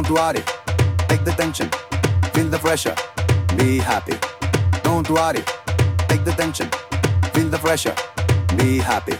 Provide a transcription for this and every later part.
Don't worry, take the tension, feel the pressure, be happy. Don't worry, take the tension, feel the pressure, be happy.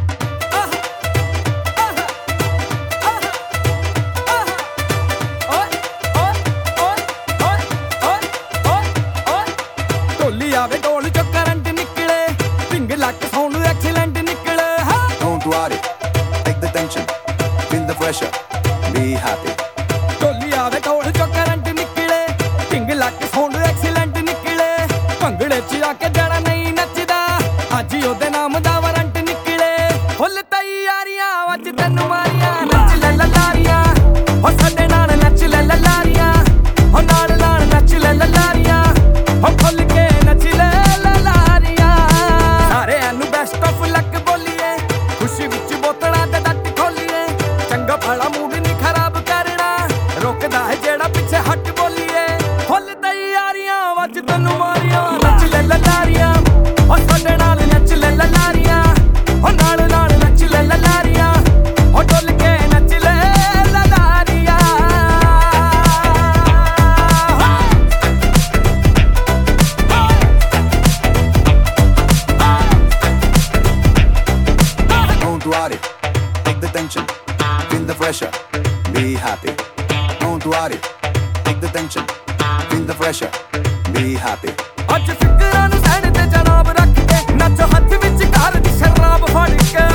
ਢੋਲੀ ਆਵੇ ਢੋਲ ਚੋਂ current ਨਿਕਲੇ, ਪਿੰਗ ਲੱਕ sound excellent ਨਿਕਲੇ। Don't worry, take the tension, feel the pressure, be happy. ਢੋਲੀ ਆਵੇ ਢੋਲ ਚੋਂ current ਨਿਕਲੇ, ਪਿੰਗ ਲੱਕ sound excellent ਨਿਕਲੇ। ਭੰਗੜੇ 'ਚ ਆ ਕੇ ਜਿਹੜਾ ਨਹੀਂ ਨੱਚਦਾ, ਅੱਜ ਹੀ ਉਹਦੇ ਨਾਮ ਦਾ ਵਾਰੰਟ ਨਿਕਲੇ। ਫੁੱਲ ਤਿਆਰੀਆਂ ਅੱਜ ਤੈਨੂੰ ਮਾਰੀਆਂ, ਨੱਚ ਲੈ ਲਾਰੀਆਂ, ਹੋ ਸਾਡੇ ਨਾਲ ਨੱਚ ਲੈ ਲਾਰੀਆਂ, ਹੋ ਨਾਲ ਨਾਲ ਨੱਚ ਲੈ ਲਾਰੀਆਂ, ਹੋ ਖੁੱਲ ਕੇ ਨੱਚ ਲੈ ਲਾਰੀਆਂ। ਸਾਰਿਆਂ ਨੂੰ ਬੈਸਟ ਆਫ ਲੱਕ ਬੋਲੀਏ, ਖੁਸ਼ੀ ਵਿੱਚ ਬੋਤਲਾਂ ਤੇ ਡੱਟ ਖੋਲੀਏ। ਚੰਗਾ ਭਲਾ ਮੂਡ ਨਹੀਂ ਖਰਾਬ ਕਰਨਾ, ਰੁਕਦਾ ਹੈ ਜਿਹੜਾ ਪਿੱਛੇ ਹੱਟ ਬੋਲੀਏ। ਫੁੱਲ ਤਿਆਰੀਆਂ ਅੱਜ ਤੈਨੂੰ ਮਾਰੀਆਂ, ਨੱਚ ਲੈ ਲਾਰੀਆਂ, ਹੋ ਸਾਡੇ ਨਾਲ ਨੱਚ ਲੈ ਲਾਰੀਆਂ, ਹੋ ਨਾਲ ਨਾਲ ਨੱਚ ਲੈ ਲਾਰੀਆਂ, ਹੋ ਡੁੱਲ ਕੇ ਨੱਚ ਲੈ ਲਾਰੀਆਂ। Don't worry, take the tension, feel the pressure, be happy. Don't worry, take the tension, feel the pressure, be happy. ਅੱਜ ਫਿਕਰਾਂ ਨੂੰ ਸਾਈਡ ਤੇ ਜਨਾਬ ਰੱਖ ਕੇ, ਨੱਚੋ ਹੱਥ ਵਿੱਚ ਘਰ ਦੀ ਸ਼ਰਾਬ ਫੜ ਕੇ।